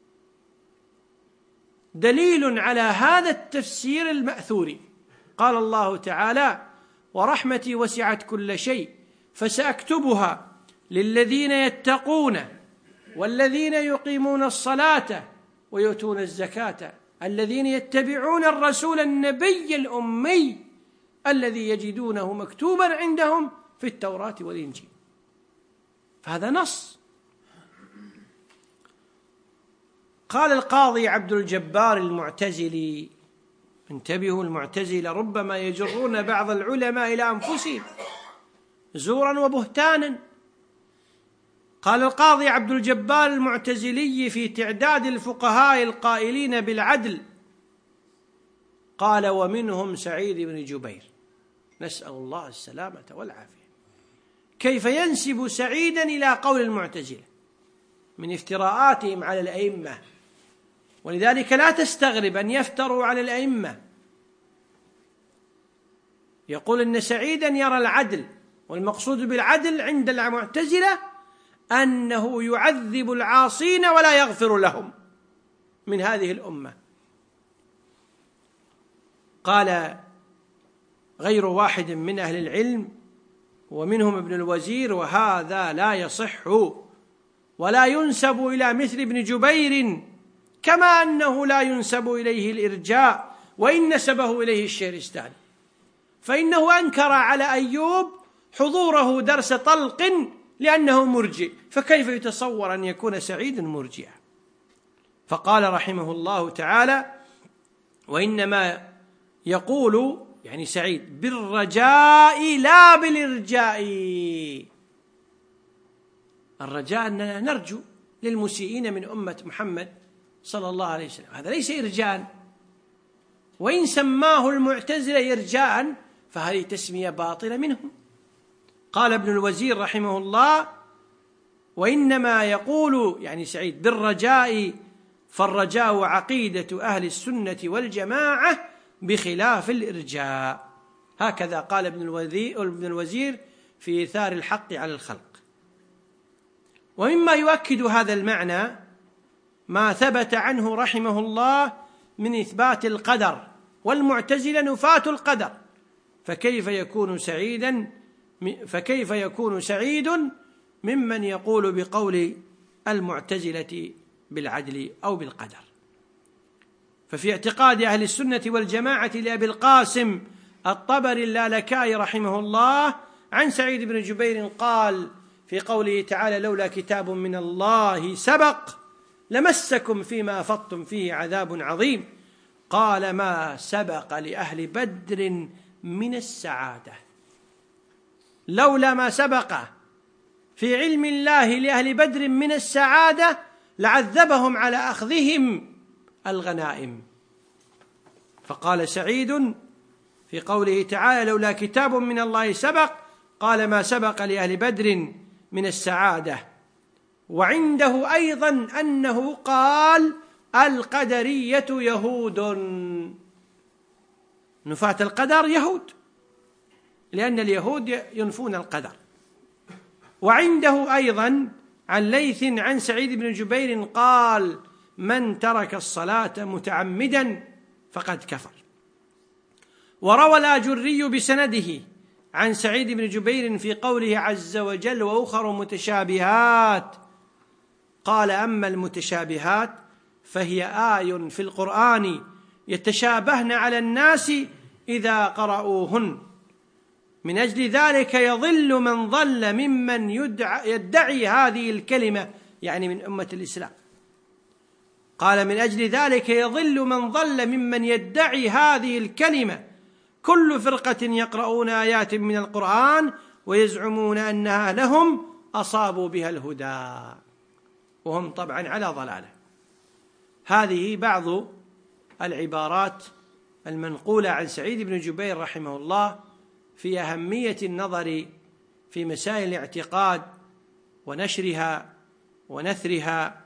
Speaker 1: دليل على هذا التفسير المأثور. قال الله تعالى: ورحمتي وسعت كل شيء فسأكتبها للذين يتقون والذين يقيمون الصلاة ويؤتون الزكاة الذين يتبعون الرسول النبي الأمي الذي يجدونه مكتوبا عندهم في التوراة والإنجيل. فهذا نص. قال القاضي عبد الجبار المعتزلي: انتبهوا، المعتزلة ربما يجرون بعض العلماء إلى أنفسهم زورا وبهتانا. قال القاضي عبد الجبار المعتزلي في تعداد الفقهاء القائلين بالعدل، قال: ومنهم سعيد بن جبير، نسأل الله السلامة والعافية. كيف ينسب سعيدا إلى قول المعتزلة من افتراءاتهم على الأئمة؟ ولذلك لا تستغرب أن يفتروا على الأئمة. يقول إن سعيدا يرى العدل، والمقصود بالعدل عند المعتزلة أنه يعذب العاصين ولا يغفر لهم من هذه الأمة. قال غير واحد من أهل العلم ومنهم ابن الوزير: وهذا لا يصح ولا ينسب إلى مثل ابن جبير، كما أنه لا ينسب إليه الإرجاء وإن نسبه إليه الشهرستاني، فإنه أنكر على أيوب حضوره درس طلق لأنه مرجئ، فكيف يتصور أن يكون سعيد مرجئا؟ فقال رحمه الله تعالى: وإنما يقول يعني سعيد بالرجاء لا بالإرجاء. الرجاء أننا نرجو للمسيئين من أمة محمد صلى الله عليه وسلم، هذا ليس إرجاء. وإن سماه المعتزلة إرجاء فهذه تسمية باطلة منهم. قال ابن الوزير رحمه الله: وإنما يقول يعني سعيد بالرجاء، فالرجاء عقيدة أهل السنة والجماعة بخلاف الإرجاء. هكذا قال ابن الوزير في إيثار الحق على الخلق. ومما يؤكد هذا المعنى ما ثبت عنه رحمه الله من إثبات القدر، والمعتزلة نفاة القدر، فكيف يكون سعيد ممن يقول بقول المعتزلة بالعدل أو بالقدر؟ ففي اعتقاد أهل السنة والجماعة لأبي القاسم الطبري اللالكائي رحمه الله عن سعيد بن جبير قال في قوله تعالى: لولا كتاب من الله سبق لمسكم فيما أفضتم فيه عذاب عظيم. قال: ما سبق لأهل بدر من السعادة، لولا ما سبق في علم الله لأهل بدر من السعادة لعذبهم على أخذهم الغنائم. فقال سعيد في قوله تعالى: لولا كتاب من الله سبق، قال: ما سبق لأهل بدر من السعادة. وعنده أيضا أنه قال: القدرية يهود، نفاة القدر يهود، لأن اليهود ينفون القدر. وعنده أيضا عن ليث عن سعيد بن جبير قال: من ترك الصلاة متعمدا فقد كفر. وروى الآجري بسنده عن سعيد بن جبير في قوله عز وجل: وأخر متشابهات، قال: أما المتشابهات فهي آي في القرآن يتشابهن على الناس إذا قرأوهن، من أجل ذلك يضل من ضل ممن يدعي هذه الكلمة، يعني من أمة الإسلام. قال: من أجل ذلك يضل من ضل ممن يدعي هذه الكلمة، كل فرقة يقرؤون آيات من القرآن ويزعمون أنها لهم أصابوا بها الهدى، وهم طبعا على ضلالة. هذه بعض العبارات المنقولة عن سعيد بن جبير رحمه الله في أهمية النظر في مسائل الاعتقاد ونشرها ونثرها.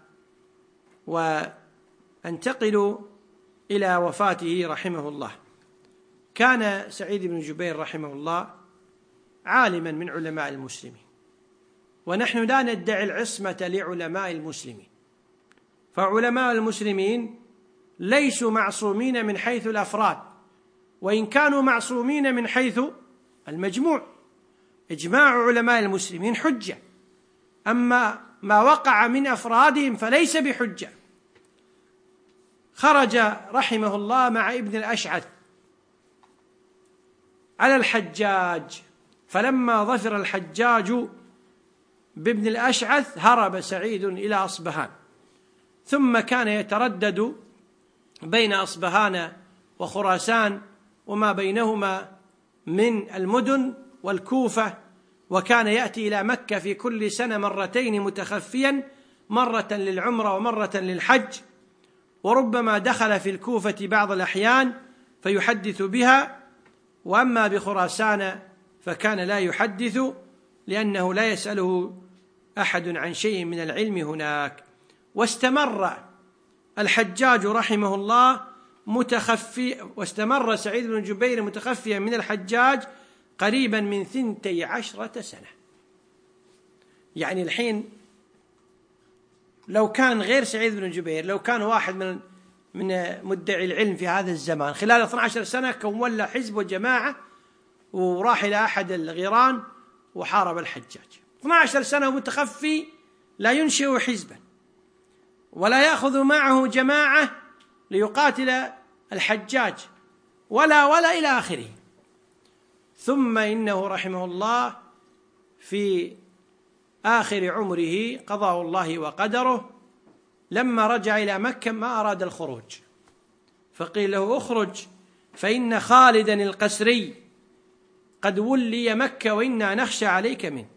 Speaker 1: وأنتقل إلى وفاته رحمه الله. كان سعيد بن جبير رحمه الله عالما من علماء المسلمين، ونحن لا ندعي العصمة لعلماء المسلمين، فعلماء المسلمين ليسوا معصومين من حيث الأفراد، وإن كانوا معصومين من حيث المجموع. إجماع علماء المسلمين حجة، أما ما وقع من أفرادهم فليس بحجة. خرج رحمه الله مع ابن الأشعث على الحجاج، فلما ظفر الحجاج بابن الأشعث هرب سعيد إلى أصبهان، ثم كان يتردد بين أصبهان وخراسان وما بينهما من المدن والكوفة، وكان يأتي إلى مكة في كل سنة مرتين متخفيا، مرة للعمرة ومرة للحج، وربما دخل في الكوفة بعض الأحيان فيحدث بها، وأما بخراسان فكان لا يحدث لأنه لا يسأله أحد عن شيء من العلم هناك. واستمر الحجاج رحمه الله واستمر سعيد بن جبير متخفيا من الحجاج قريبا من 12 سنة. يعني الحين لو كان غير سعيد بن جبير، لو كان واحد من مدعي العلم في هذا الزمان خلال 12 سنة كان ولى حزب وجماعة وراح إلى أحد الغيران وحارب الحجاج. 12 سنة متخفي لا ينشئ حزبا ولا يأخذ معه جماعة ليقاتل الحجاج ولا إلى آخره. ثم إنه رحمه الله في آخر عمره قضاء الله وقدره لما رجع إلى مكة ما أراد الخروج، فقيل له اخرج فإن خالدا القسري قد ولي مكة وإنا نخشى عليك منه.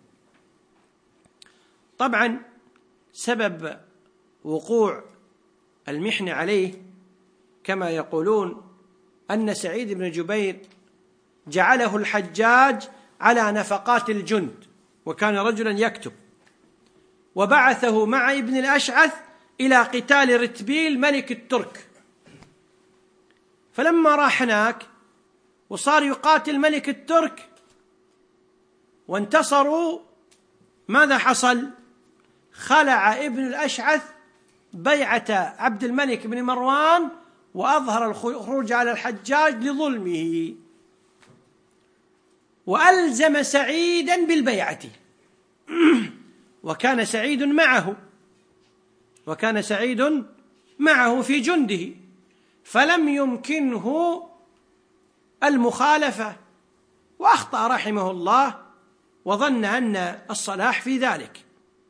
Speaker 1: طبعا سبب وقوع المحنة عليه كما يقولون أن سعيد بن جبير جعله الحجاج على نفقات الجند، وكان رجلا يكتب، وبعثه مع ابن الأشعث إلى قتال رتبيل ملك الترك. فلما راح هناك وصار يقاتل ملك الترك وانتصروا، ماذا حصل؟ خلع ابن الأشعث بيعة عبد الملك بن مروان وأظهر الخروج على الحجاج لظلمه، وألزم سعيدا بالبيعة، وكان سعيد معه في جنده، فلم يمكنه المخالفة، وأخطأ رحمه الله وظن أن الصلاح في ذلك.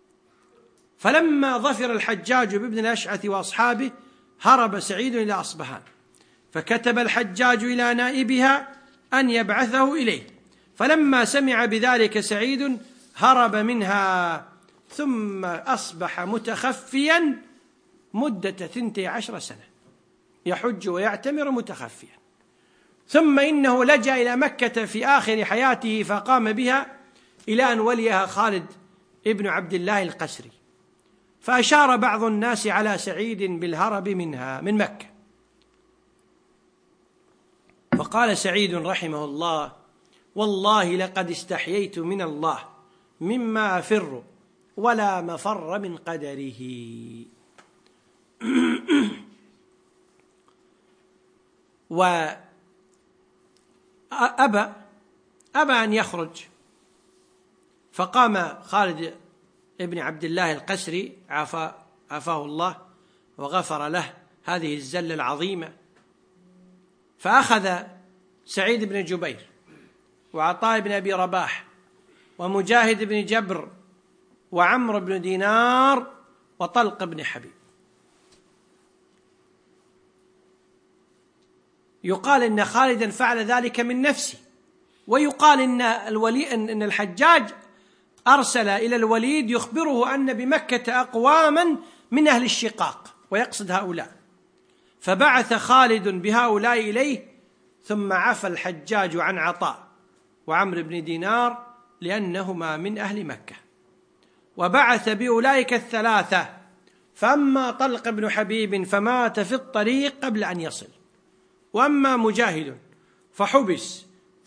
Speaker 1: فلما ظفر الحجاج بابن الأشعث وأصحابه هرب سعيد إلى أصبهان، فكتب الحجاج إلى نائبها أن يبعثه إليه، فلما سمع بذلك سعيد هرب منها، ثم أصبح متخفيا مدة 12 سنة يحج ويعتمر متخفيا. ثم إنه لجأ إلى مكة في آخر حياته فقام بها إلى أن وليها خالد ابن عبد الله القسري، فأشار بعض الناس على سعيد بالهرب منها من مكة، فقال سعيد رحمه الله: والله لقد استحييت من الله مما أفر ولا مفر من قدره. وأبى أن يخرج، فقام خالد ابن عبد الله القسري عافاه الله وغفر له هذه الزلة العظيمة، فأخذ سعيد بن جبير وعطاء بن أبي رباح ومجاهد بن جبر وعمرو بن دينار وطلق بن حبيب. يقال إن خالدا فعل ذلك من نفسه، ويقال إن الحجاج أرسل إلى الوليد يخبره أن بمكة أقواما من أهل الشقاق ويقصد هؤلاء، فبعث خالد بهؤلاء إليه، ثم عفى الحجاج عن عطاء وعمرو بن دينار لأنهما من أهل مكة، وبعث بأولئك الثلاثة، فأما طلق بن حبيب فمات في الطريق قبل أن يصل، وأما مجاهد فحبس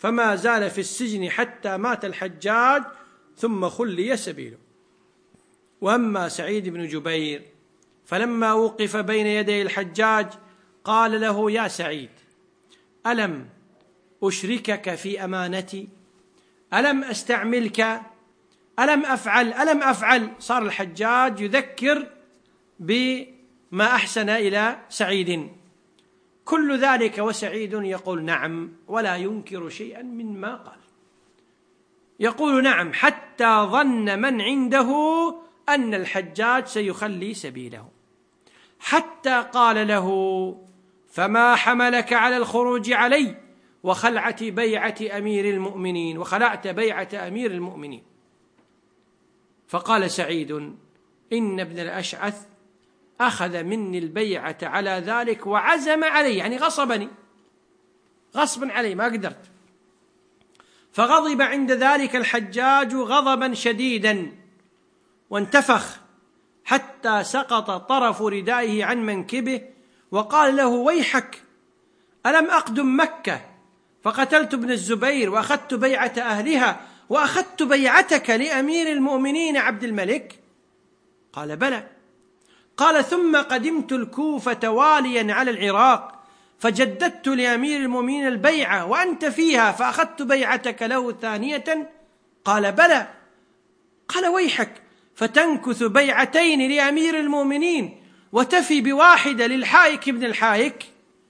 Speaker 1: فما زال في السجن حتى مات الحجاج ثم خلي سبيله. وأما سعيد بن جبير فلما وقف بين يدي الحجاج قال له: يا سعيد، ألم أشركك في أمانتي؟ ألم أستعملك؟ ألم أفعل؟ صار الحجاج يذكر بما أحسن إلى سعيد. كل ذلك وسعيد يقول نعم، ولا ينكر شيئا مما قال. يقول نعم حتى ظن من عنده أن الحجاج سيخلي سبيله، حتى قال له: فما حملك على الخروج علي وخلعت بيعة أمير المؤمنين، وخلعت بيعة أمير المؤمنين؟ فقال سعيد: إن ابن الأشعث أخذ مني البيعة على ذلك وعزم علي، يعني غصبني غصبا علي، ما قدرت. فغضب عند ذلك الحجاج غضبا شديدا وانتفخ حتى سقط طرف ردائه عن منكبه، وقال له: ويحك، ألم أقدم مكة فقتلت ابن الزبير وأخذت بيعة أهلها وأخذت بيعتك لأمير المؤمنين عبد الملك؟ قال: بلى. قال: ثم قدمت الكوفة واليا على العراق فجددت لأمير المؤمنين البيعة وأنت فيها فأخذت بيعتك له ثانية؟ قال: بلى. قال: ويحك، فتنكث بيعتين لأمير المؤمنين وتفي بواحدة للحائك ابن الحائك؟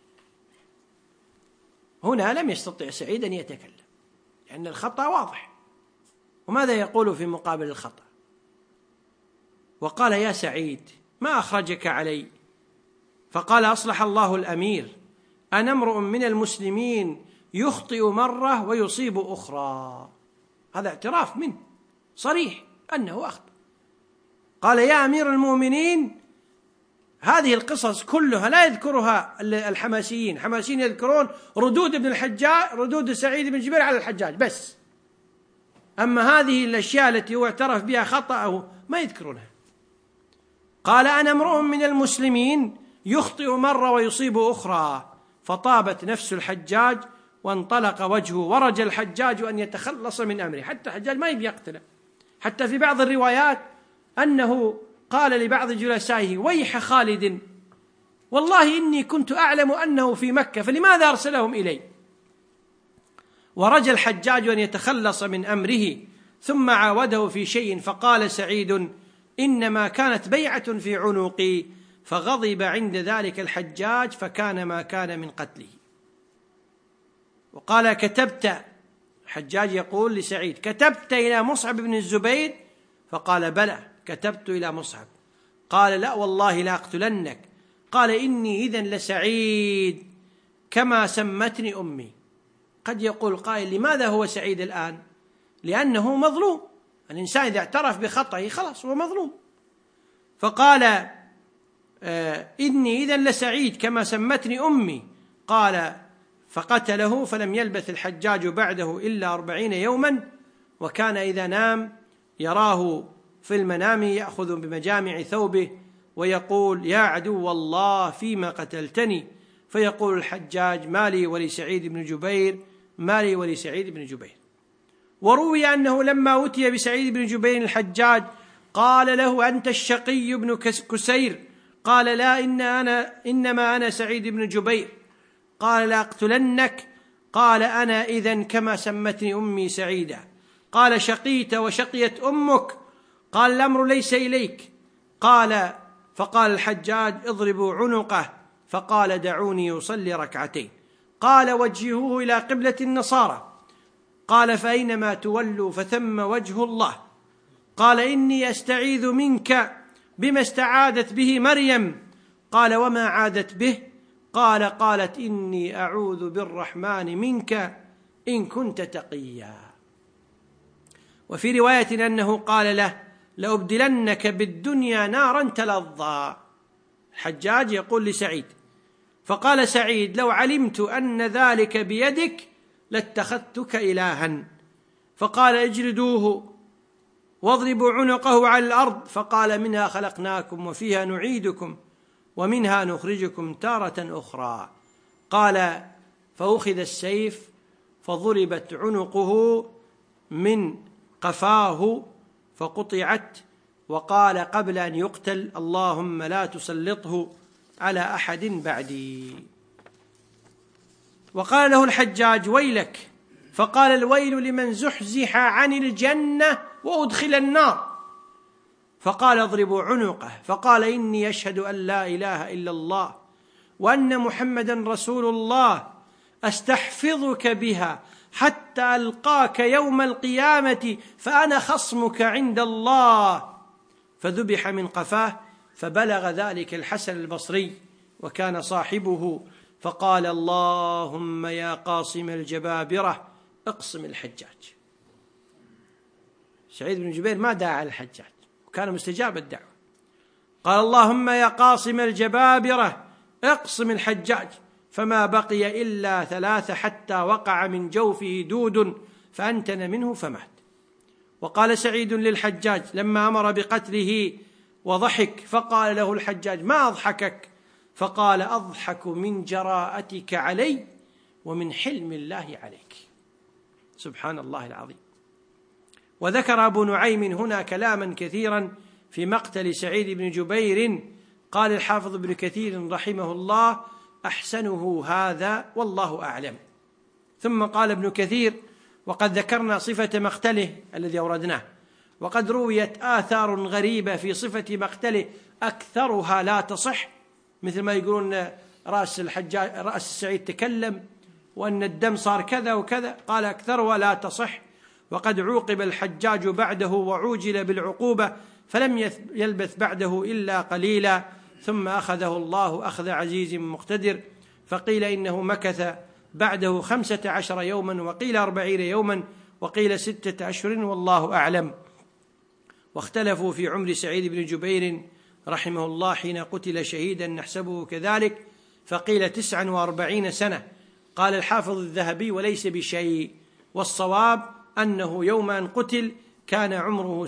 Speaker 1: هنا لم يستطع سعيد أن يتكلم لأن الخطأ واضح. وماذا يقول في مقابل الخطأ؟ وقال: يا سعيد، ما أخرجك علي؟ فقال: أصلح الله الأمير، أنا امرؤ من المسلمين يخطئ مرة ويصيب أخرى. هذا اعتراف منه صريح أنه أخطأ. قال: يا أمير المؤمنين، هذه القصص كلها لا يذكرها الحماسيين. الحماسيين يذكرون ردود ابن الحجاج، ردود سعيد بن جبير على الحجاج بس، أما هذه الأشياء التي هو اعترف بها خطأه ما يذكرونها. قال: أنا امرؤ من المسلمين يخطئ مرة ويصيب أخرى. فطابت نفس الحجاج وانطلق وجهه، ورجى الحجاج أن يتخلص من أمره، حتى الحجاج ما يبي يقتله. حتى في بعض الروايات أنه قال لبعض جلسائه: ويح خالد، والله إني كنت أعلم أنه في مكة فلماذا أرسلهم إلي؟ ورجى الحجاج أن يتخلص من أمره، ثم عاوده في شيء فقال سعيد: إنما كانت بيعة في عنقي. فغضب عند ذلك الحجاج فكان ما كان من قتله. وقال: كتبت، الحجاج يقول لسعيد: كتبت إلى مصعب بن الزبير؟ فقال: بلى، كتبت إلى مصعب. قال: لا والله لا أقتلنك. قال: إني إذن لسعيد كما سمتني أمي. قد يقول قائل: لماذا هو سعيد الآن؟ لأنه مظلوم. الإنسان إذا اعترف بخطئه خلاص هو مظلوم. فقال: إني إذن لسعيد كما سمتني أمي. قال: فقتله. فلم يلبث الحجاج بعده إلا 40 يوما، وكان إذا نام يراه في المنام يأخذ بمجامع ثوبه ويقول: يا عدو الله فيما قتلتني؟ فيقول الحجاج: مالي ولسعيد بن جبير، مالي ولسعيد بن جبير. وروي أنه لما أتي بسعيد بن جبير الحجاج قال له: أنت الشقي بن كسير. قال: لا، إنما أنا سعيد بن جبير. قال: لا أقتلنك. قال: أنا إذن كما سمتني أمي سعيدة. قال: شقيت وشقيت أمك. قال: الأمر ليس إليك. فقال الحجاج: اضربوا عنقه. فقال: دعوني يصلي ركعتين. قال: وجهوه إلى قبلة النصارى. قال: فأينما تولوا فثم وجه الله. قال: إني أستعيذ منك بما استعاذت به مريم. قال: وما عادت به؟ قالت: إني أعوذ بالرحمن منك إن كنت تقيا. وفي رواية أنه قال له: لأبدلنك بالدنيا نارا تلظى. الحجاج يقول لسعيد. فقال سعيد: لو علمت أن ذلك بيدك لاتخذتك إلها. فقال: اجلدوه واضربوا عنقه على الأرض. فقال: منها خلقناكم وفيها نعيدكم ومنها نخرجكم تارة أخرى. قال: فأخذ السيف فضربت عنقه من قفاه فقطعت، وقال قبل أن يقتل: اللهم لا تسلطه على أحد بعدي. وقال له الحجاج: ويلك. فقال: الويل لمن زحزح عن الجنة وأدخل النار. فقال: اضربوا عنقه. فقال: إني أشهد أن لا إله إلا الله وأن محمدا رسول الله، أستحفظك بها حتى ألقاك يوم القيامة فأنا خصمك عند الله. فذبح من قفاه، فبلغ ذلك الحسن البصري وكان صاحبه، فقال: اللهم يا قاصم الجبابرة اقصم الحجاج. سعيد بن جبير ما دعا على الحجاج وكان مستجاب الدعوة، قال: اللهم يا قاصم الجبابرة اقصم الحجاج، فما بقي إلا 3 حتى وقع من جوفه دود فأنتن منه فمات. وقال سعيد للحجاج لما أمر بقتله وضحك، فقال له الحجاج: ما أضحكك؟ فقال: أضحك من جراءتك علي ومن حلم الله عليك. سبحان الله العظيم. وذكر أبو نعيم هنا كلاما كثيرا في مقتل سعيد بن جبير. قال الحافظ ابن كثير رحمه الله: أحسنه هذا والله أعلم. ثم قال ابن كثير: وقد ذكرنا صفة مقتله الذي أوردناه، وقد رويت آثار غريبة في صفة مقتله أكثرها لا تصح، مثل ما يقولون رأس السعيد تكلم، وأن الدم صار كذا وكذا. قال: أكثرها لا تصح، وقد عوقب الحجاج بعده وعوجل بالعقوبة، فلم يلبث بعده إلا قليلا، ثم أخذه الله أخذ عزيز مقتدر. فقيل إنه مكث بعده 15 يوما، وقيل 40 يوما، وقيل 6 أشهر، والله أعلم. واختلفوا في عمر سعيد بن جبير رحمه الله حين قتل شهيدا، نحسبه كذلك، فقيل 49 سنة. قال الحافظ الذهبي: وليس بشيء، والصواب أنه يوم أن قتل كان عمره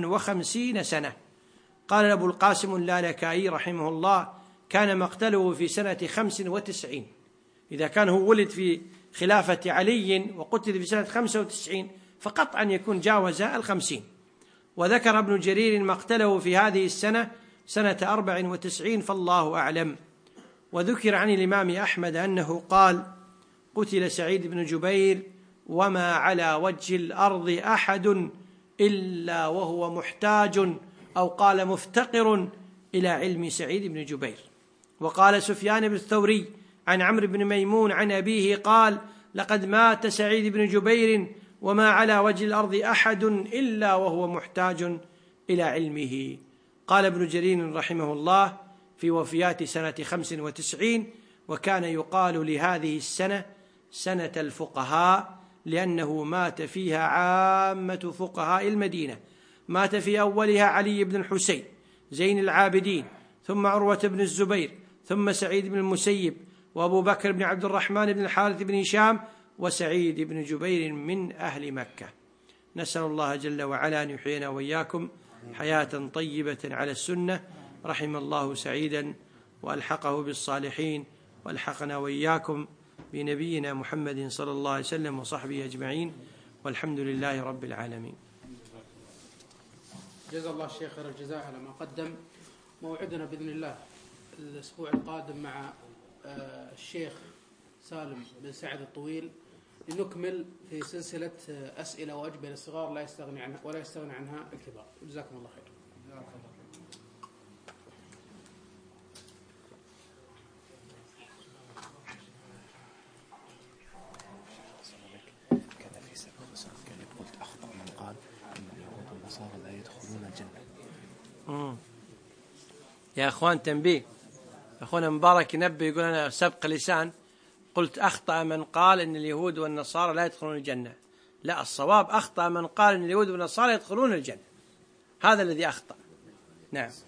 Speaker 1: 57 سنة. قال أبو القاسم اللالكائي رحمه الله: كان مقتله في سنة 95. إذا كان هو ولد في خلافة علي وقتل في سنة 95 فقطعا يكون جاوز 50. وذكر ابن جرير مقتله في هذه السنة سنة 94، فالله أعلم. وذكر عن الإمام أحمد أنه قال: قتل سعيد بن جبير وما على وجه الأرض أحد إلا وهو محتاج، أو قال مفتقر، إلى علم سعيد بن جبير. وقال سفيان بن الثوري عن عمرو بن ميمون عن أبيه قال: لقد مات سعيد بن جبير وما على وجه الأرض أحد إلا وهو محتاج إلى علمه. قال ابن جرير رحمه الله في وفيات سنة 95: وكان يقال لهذه السنة سنة الفقهاء، لأنه مات فيها عامة فقهاء المدينة. مات في أولها علي بن الحسين زين العابدين، ثم عروة بن الزبير، ثم سعيد بن المسيب، وأبو بكر بن عبد الرحمن بن الحارث بن هشام، وسعيد بن جبير من أهل مكة. نسأل الله جل وعلا أن يحيينا وإياكم حياة طيبة على السنة. رحم الله سعيدا وألحقه بالصالحين، وألحقنا وإياكم بنبينا محمد صلى الله عليه وسلم وصحبه أجمعين، والحمد لله رب العالمين.
Speaker 2: جزا الله الشيخ خير الجزاء على ما قدم. موعدنا بإذن الله الأسبوع القادم مع الشيخ سالم بن سعد الطويل، لنكمل في سلسلة أسئلة وأجوبة للصغار لا يستغني عنها الكبار. جزاكم الله خير.
Speaker 3: كذا في سبب كان قلت أخطأ من قال إن اليهود والنصارى لا يدخلون الجنة.
Speaker 1: يا أخوان تنبيه، أخونا مبارك ينبه يقول أنا سبق لسان، قلت أخطأ من قال إن اليهود والنصارى لا يدخلون الجنة. لا، الصواب أخطأ من قال إن اليهود والنصارى يدخلون الجنة، هذا الذي أخطأ. نعم.